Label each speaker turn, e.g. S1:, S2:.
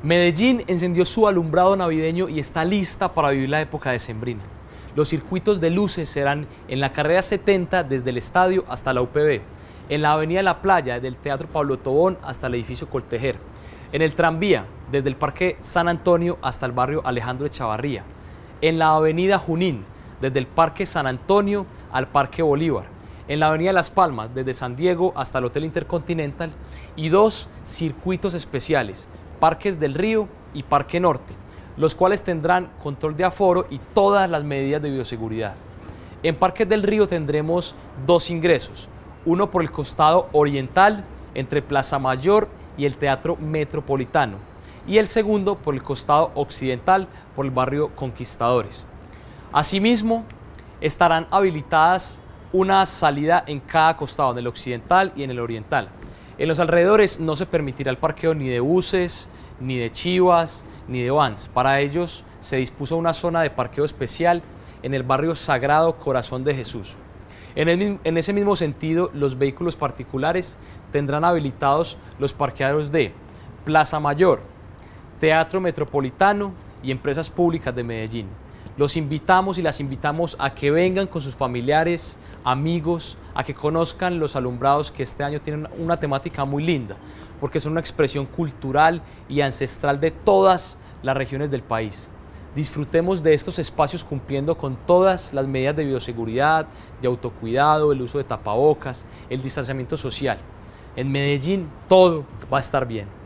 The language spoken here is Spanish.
S1: Medellín encendió su alumbrado navideño y está lista para vivir la época decembrina. Los circuitos de luces serán en la carrera 70 desde el estadio hasta la UPB, en la avenida La Playa desde el Teatro Pablo Tobón hasta el edificio Coltejer, en el tranvía desde el Parque San Antonio hasta el barrio Alejandro Echavarría, en la avenida Junín desde el Parque San Antonio al Parque Bolívar, en la avenida Las Palmas desde San Diego hasta el Hotel Intercontinental y dos circuitos especiales, Parques del Río y Parque Norte, los cuales tendrán control de aforo y todas las medidas de bioseguridad. En Parques del Río tendremos dos ingresos, uno por el costado oriental entre Plaza Mayor y el Teatro Metropolitano y el segundo por el costado occidental por el barrio Conquistadores. Asimismo, estarán habilitadas una salida en cada costado, en el occidental y en el oriental. En los alrededores no se permitirá el parqueo ni de buses, ni de chivas, ni de vans. Para ellos se dispuso una zona de parqueo especial en el barrio Sagrado Corazón de Jesús. En ese mismo sentido, los vehículos particulares tendrán habilitados los parqueaderos de Plaza Mayor, Teatro Metropolitano y empresas públicas de Medellín. Los invitamos y las invitamos a que vengan con sus familiares, amigos, a que conozcan los alumbrados que este año tienen una temática muy linda, porque son una expresión cultural y ancestral de todas las regiones del país. Disfrutemos de estos espacios cumpliendo con todas las medidas de bioseguridad, de autocuidado, el uso de tapabocas, el distanciamiento social. En Medellín todo va a estar bien.